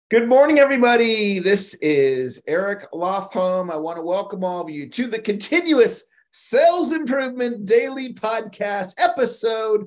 Good morning, everybody. This is Eric Lofholm. I want to welcome all of you to the Continuous Sales Improvement Daily Podcast, episode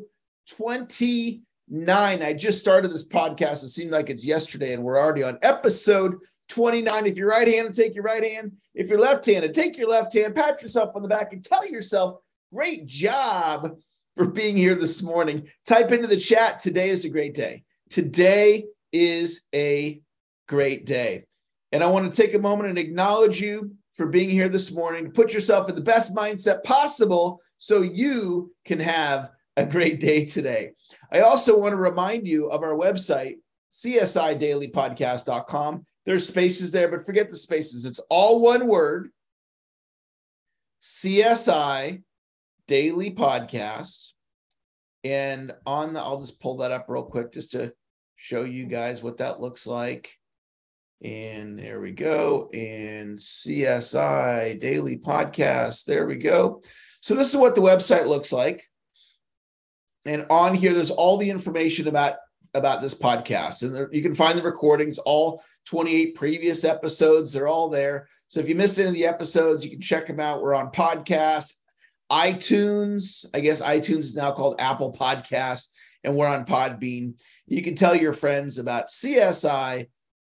29. I just started this podcast. It seemed like it's yesterday, and we're already on episode 29. If you're right-handed, take your right hand. If you're left-handed, take your left hand, pat yourself on the back, and tell yourself, great job for being here this morning. Type into the chat, today is a great day. Today is a great day. And I want to take a moment and acknowledge you for being here this morning, to put yourself in the best mindset possible so you can have a great day today. I also want to remind you of our website, csidailypodcast.com. There's spaces there, but forget the spaces. It's all one word, CSI Daily Podcast. And I'll just pull that up real quick just to show you guys what that looks like. And there we go. And CSI Daily Podcast. There we go. So this is what the website looks like. And on here, there's all the information about this podcast. And you can find the recordings, all 28 previous episodes. They're all there. So if you missed any of the episodes, you can check them out. We're on podcast, iTunes. I guess iTunes is now called Apple Podcast. And we're on Podbean. You can tell your friends about CSI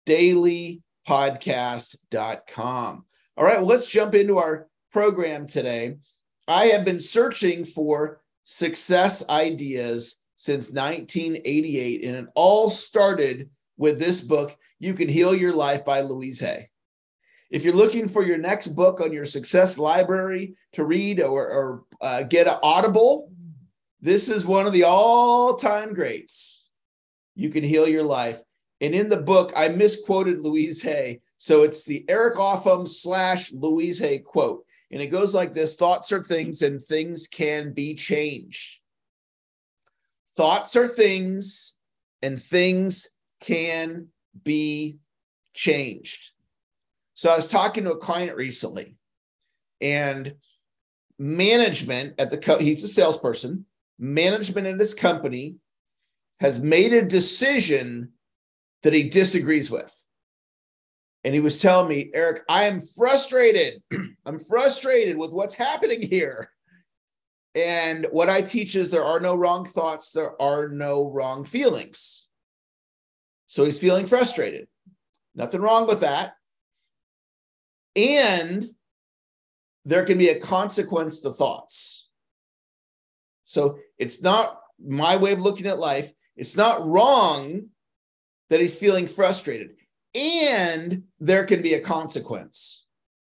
dailypodcast.com. All right, well, let's jump into our program today. I have been searching for success ideas since 1988, and it all started with this book, You Can Heal Your Life by Louise Hay. If you're looking for your next book on your success library to read or get an Audible, this is one of the all-time greats. You Can Heal Your Life. And in the book, I misquoted Louise Hay. So it's the Eric Lofholm / Louise Hay quote. And it goes like this: thoughts are things and things can be changed. Thoughts are things and things can be changed. So I was talking to a client recently, and management at he's a salesperson, management at his company has made a decision that he disagrees with. And he was telling me, Eric, I am frustrated. I'm frustrated with what's happening here. And what I teach is there are no wrong thoughts. There are no wrong feelings. So he's feeling frustrated. Nothing wrong with that. And there can be a consequence to thoughts. So it's not my way of looking at life. It's not wrong that he's feeling frustrated, and there can be a consequence.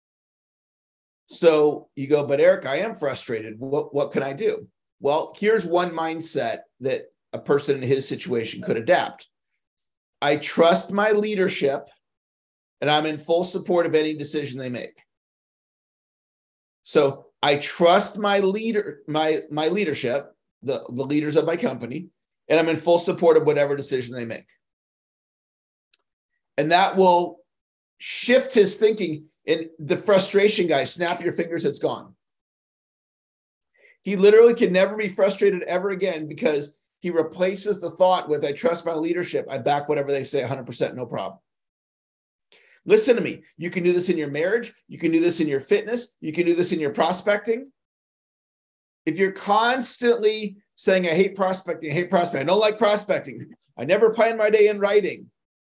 So you go, but Eric, I am frustrated. What can I do? Well, here's one mindset that a person in his situation could adapt. I trust my leadership, and I'm in full support of any decision they make. So I trust my leadership, the leaders of my company, and I'm in full support of whatever decision they make. And that will shift his thinking. And the frustration, guys, snap your fingers, it's gone. He literally can never be frustrated ever again because he replaces the thought with, I trust my leadership. I back whatever they say 100%, no problem. Listen to me. You can do this in your marriage. You can do this in your fitness. You can do this in your prospecting. If you're constantly saying, I hate prospecting, I don't like prospecting, I never plan my day in writing,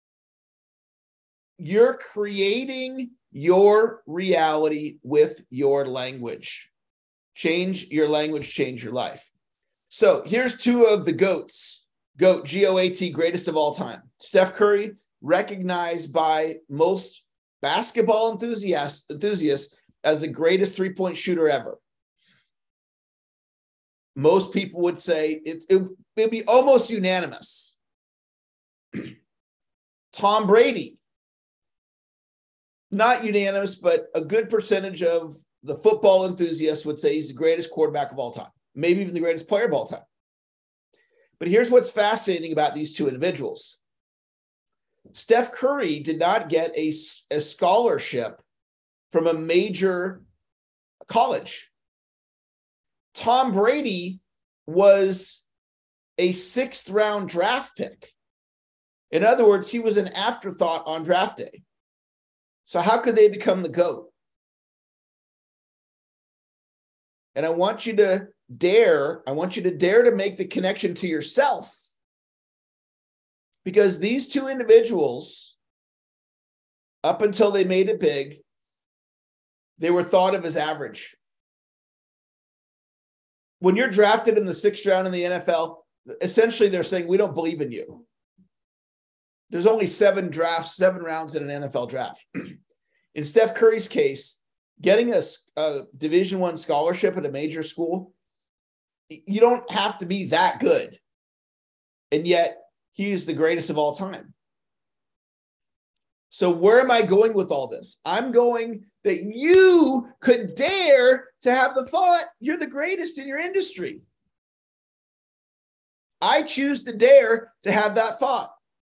you're creating your reality with your language. Change your language, change your life. So here's two of the GOATs. GOAT, G-O-A-T, greatest of all time. Steph Curry, recognized by most basketball enthusiasts as the greatest three-point shooter ever. Most people would say it'd be almost unanimous. Tom Brady, not unanimous, but a good percentage of the football enthusiasts would say he's the greatest quarterback of all time, maybe even the greatest player of all time. But here's what's fascinating about these two individuals. Steph Curry did not get a scholarship from a major college. Tom Brady was a 6th round draft pick. In other words, he was an afterthought on draft day. So how could they become the GOAT? And I want you to dare to make the connection to yourself. Because these two individuals, up until they made it big, they were thought of as average. When you're drafted in the 6th round in the NFL, essentially they're saying, we don't believe in you. There's only 7 rounds in an NFL draft. In Steph Curry's case, getting a Division I scholarship at a major school, you don't have to be that good. And yet, he is the greatest of all time. So where am I going with all this? I'm going that you could dare to have the thought you're the greatest in your industry. I choose to dare to have that thought.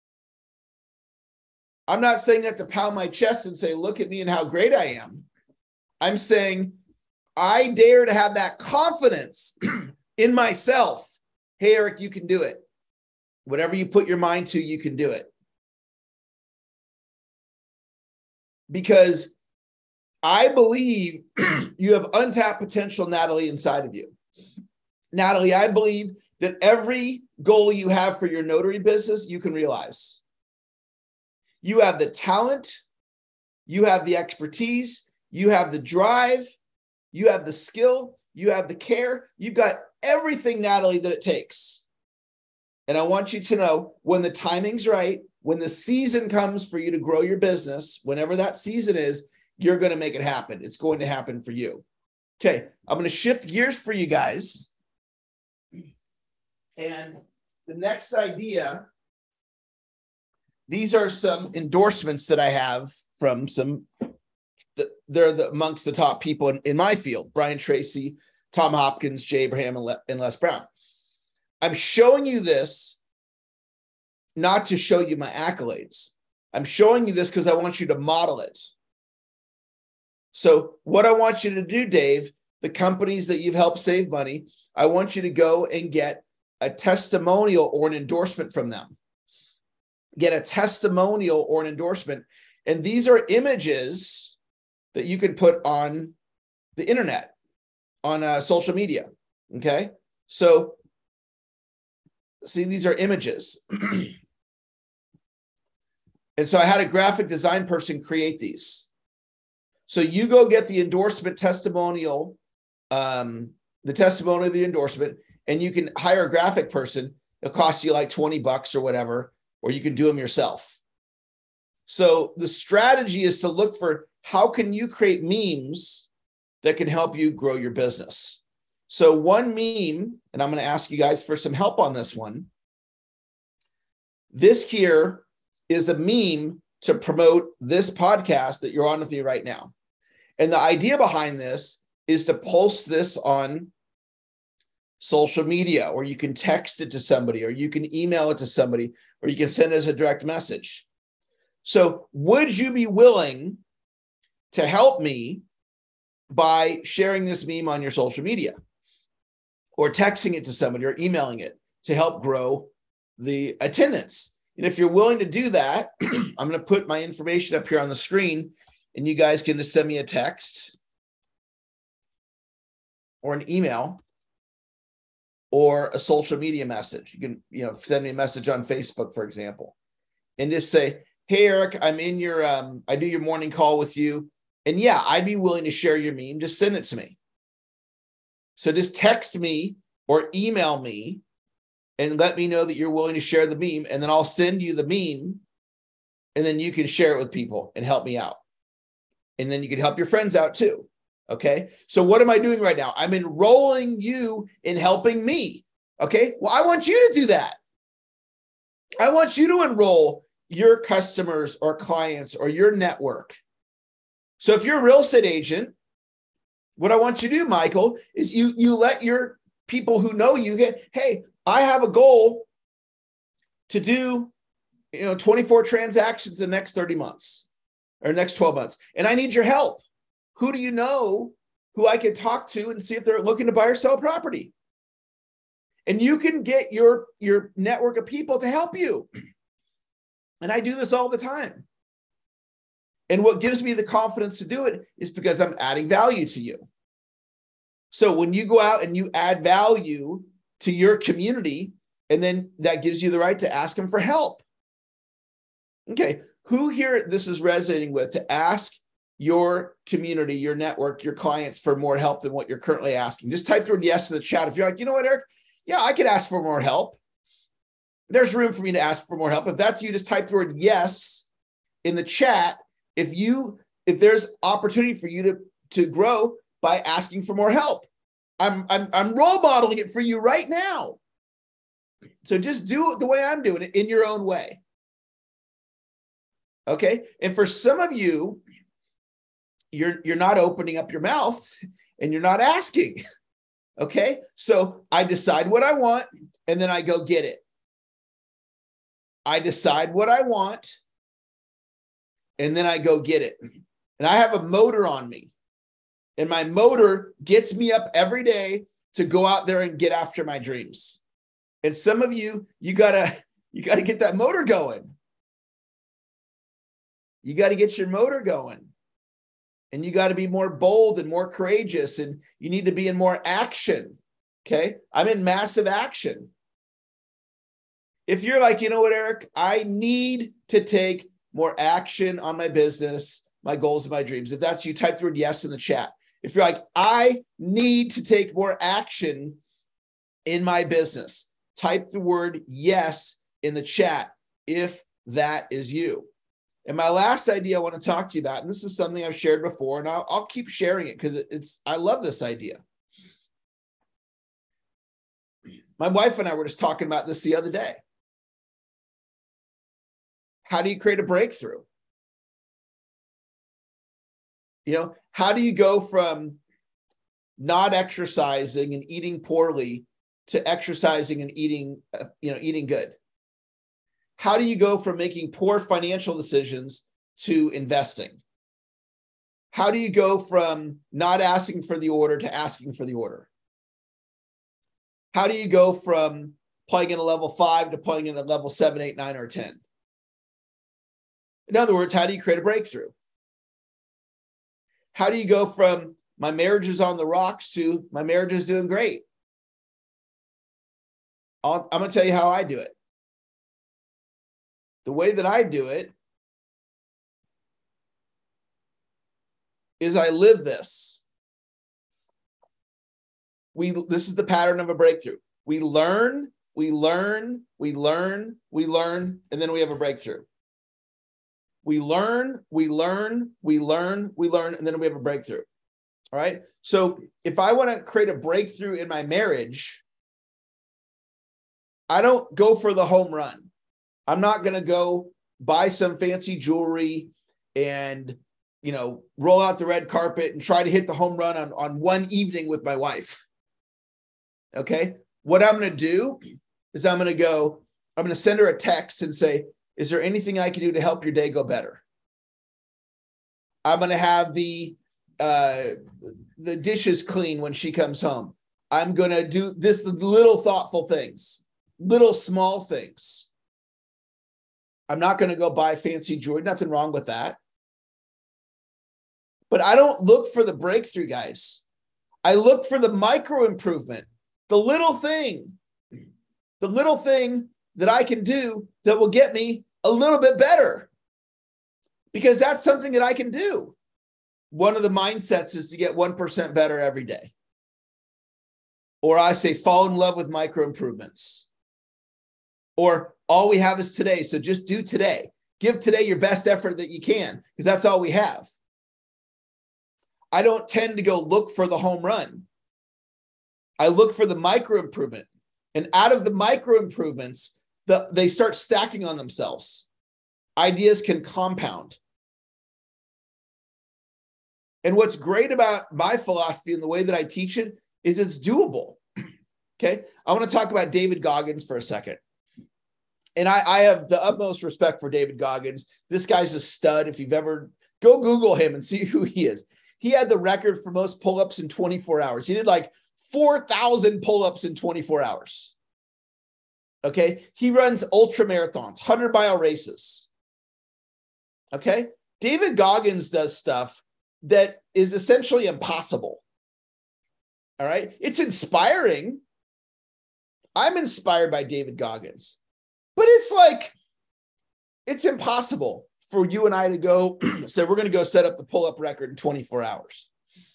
I'm not saying that to pound my chest and say, look at me and how great I am. I'm saying I dare to have that confidence in myself. Hey, Eric, you can do it. Whatever you put your mind to, you can do it. Because I believe you have untapped potential, Natalie, inside of you. Natalie, I believe that every goal you have for your notary business, you can realize. You have the talent, you have the expertise, you have the drive, you have the skill, you have the care, you've got everything, Natalie, that it takes. And I want you to know when the timing's right, when the season comes for you to grow your business, whenever that season is, you're going to make it happen. It's going to happen for you. Okay, I'm going to shift gears for you guys. And the next idea, these are some endorsements that I have from they're amongst the top people in my field: Brian Tracy, Tom Hopkins, Jay Abraham, and Les Brown. I'm showing you this not to show you my accolades. I'm showing you this because I want you to model it. So what I want you to do, Dave, the companies that you've helped save money, I want you to go and get a testimonial or an endorsement from them. Get a testimonial or an endorsement. And these are images that you can put on the internet, on social media. Okay. So see, these are images. And so I had a graphic design person create these. So you go get the endorsement testimonial, the testimonial of the endorsement, and you can hire a graphic person. It'll cost you like $20 or whatever, or you can do them yourself. So the strategy is to look for how can you create memes that can help you grow your business. So one meme, and I'm going to ask you guys for some help on this one. This here is a meme to promote this podcast that you're on with me right now. And the idea behind this is to post this on social media, or you can text it to somebody, or you can email it to somebody, or you can send it as a direct message. So would you be willing to help me by sharing this meme on your social media, or texting it to somebody, or emailing it to help grow the attendance? And if you're willing to do that, I'm going to put my information up here on the screen, and you guys can just send me a text or an email or a social media message. You can, send me a message on Facebook, for example, and just say, hey, Eric, I'm in your, I do your morning call with you. And yeah, I'd be willing to share your meme. Just send it to me. So just text me or email me and let me know that you're willing to share the meme. And then I'll send you the meme, and then you can share it with people and help me out. And then you can help your friends out too. Okay. So what am I doing right now? I'm enrolling you in helping me. Okay. Well, I want you to do that. I want you to enroll your customers or clients or your network. So if you're a real estate agent, what I want you to do, Michael, is you let your people who know you get, hey, I have a goal to do 24 transactions in the next 30 months or next 12 months. And I need your help. Who do you know who I can talk to and see if they're looking to buy or sell a property? And you can get your network of people to help you. And I do this all the time. And what gives me the confidence to do it is because I'm adding value to you. So when you go out and you add value to your community, and then that gives you the right to ask them for help. Okay, who here this is resonating with to ask your community, your network, your clients for more help than what you're currently asking? Just type the word yes in the chat. If you're like, you know what, Eric? Yeah, I could ask for more help. There's room for me to ask for more help. If that's you, just type the word yes in the chat. If there's opportunity for you to grow by asking for more help, I'm role modeling it for you right now. So just do it the way I'm doing it in your own way. Okay. And for some of you, you're not opening up your mouth and you're not asking. Okay. So I decide what I want and then I go get it. I decide what I want and then I go get it. And I have a motor on me. And my motor gets me up every day to go out there and get after my dreams. And some of you, you gotta get that motor going. You got to get your motor going. And you got to be more bold and more courageous. And you need to be in more action. Okay. I'm in massive action. If you're like, you know what, Eric, I need to take more action on my business, my goals, and my dreams. If that's you, type the word yes in the chat. If you're like, I need to take more action in my business, type the word yes in the chat if that is you. And my last idea I want to talk to you about, and this is something I've shared before, and I'll keep sharing it because I love this idea. My wife and I were just talking about this the other day. How do you create a breakthrough? How do you go from not exercising and eating poorly to exercising and eating good? How do you go from making poor financial decisions to investing? How do you go from not asking for the order to asking for the order? How do you go from playing in a level 5 to playing in a level 7, 8, 9, or 10? In other words, how do you create a breakthrough? How do you go from my marriage is on the rocks to my marriage is doing great? I'm going to tell you how I do it. The way that I do it is I live this. This is the pattern of a breakthrough. We learn, and then we have a breakthrough. We learn, and then we have a breakthrough. All right. So if I want to create a breakthrough in my marriage, I don't go for the home run. I'm not going to go buy some fancy jewelry and, roll out the red carpet and try to hit the home run on one evening with my wife. Okay. What I'm going to do is I'm going to send her a text and say, is there anything I can do to help your day go better? I'm going to have the dishes clean when she comes home. I'm going to do this, little thoughtful things, little small things. I'm not going to go buy fancy jewelry. Nothing wrong with that. But I don't look for the breakthrough, guys. I look for the micro improvement, the little thing that I can do that will get me a little bit better, because that's something that I can do. One of the mindsets is to get 1% better every day. Or I say, fall in love with micro improvements. Or all we have is today. So just do today. Give today your best effort that you can, because that's all we have. I don't tend to go look for the home run. I look for the micro improvement. And out of the micro improvements, they start stacking on themselves. Ideas can compound. And what's great about my philosophy and the way that I teach it is it's doable. Okay. I want to talk about David Goggins for a second. And I have the utmost respect for David Goggins. This guy's a stud. If you've ever, go Google him and see who he is. He had the record for most pull-ups in 24 hours. He did like 4,000 pull-ups in 24 hours. Okay. He runs ultra marathons, 100-mile races. Okay. David Goggins does stuff that is essentially impossible. All right. It's inspiring. I'm inspired by David Goggins, but it's like, it's impossible for you and I to go say, we're going to go set up the pull-up record in 24 hours.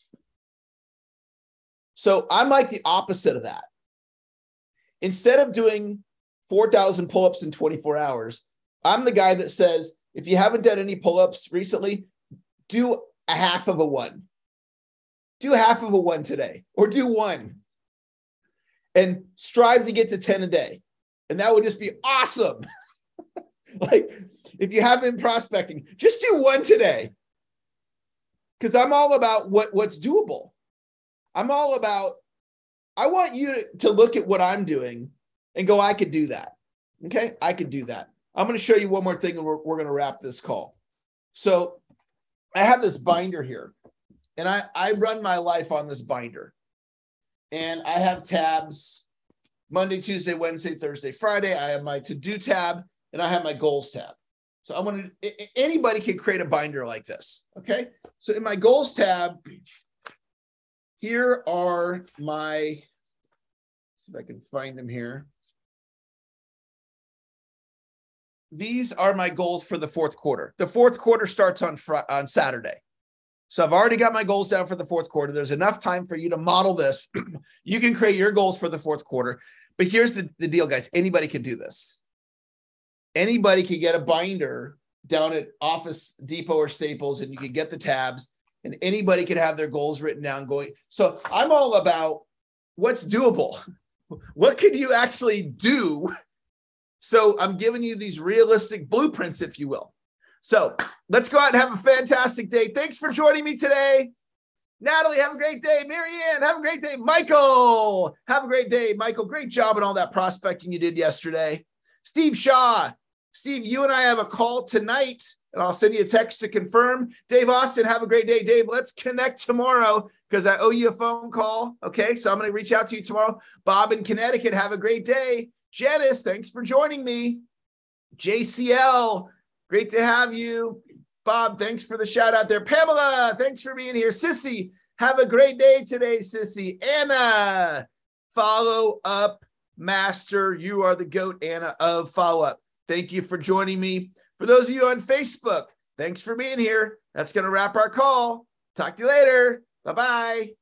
So I'm like the opposite of that. Instead of doing 4,000 pull-ups in 24 hours, I'm the guy that says, if you haven't done any pull-ups recently, do a half of a one. Do half of a one today, or do one. And strive to get to 10 a day. And that would just be awesome. Like, if you have been prospecting, just do one today. Because I'm all about what's doable. I'm all about, I want you to look at what I'm doing and go, I could do that. Okay, I could do that. I'm going to show you one more thing, and we're going to wrap this call. So I have this binder here, and I run my life on this binder. And I have tabs Monday, Tuesday, Wednesday, Thursday, Friday. I have my to-do tab, and I have my goals tab. So I want to, anybody can create a binder like this. Okay. So in my goals tab, here are my, see if I can find them here. These are my goals for the fourth quarter. The fourth quarter starts on Saturday. So I've already got my goals down for the fourth quarter. There's enough time for you to model this. You can create your goals for the fourth quarter. But here's the deal, guys. Anybody can do this. Anybody can get a binder down at Office Depot or Staples, and you can get the tabs, and anybody can have their goals written down going. So I'm all about what's doable. What could you actually do? So I'm giving you these realistic blueprints, if you will. So let's go out and have a fantastic day. Thanks for joining me today. Natalie, have a great day. Marianne, have a great day. Michael, have a great day. Michael, great job on all that prospecting you did yesterday. Steve Shaw, Steve, you and I have a call tonight, and I'll send you a text to confirm. Dave Austin, have a great day. Dave, let's connect tomorrow because I owe you a phone call. Okay, so I'm going to reach out to you tomorrow. Bob in Connecticut, have a great day. Janice, thanks for joining me. JCL, great to have you. Bob, thanks for the shout out there. Pamela, thanks for being here. Sissy, have a great day today, Sissy. Anna, follow up master. You are the GOAT, Anna, of follow up. Thank you for joining me. For those of you on Facebook, thanks for being here. That's going to wrap our call. Talk to you later. Bye-bye.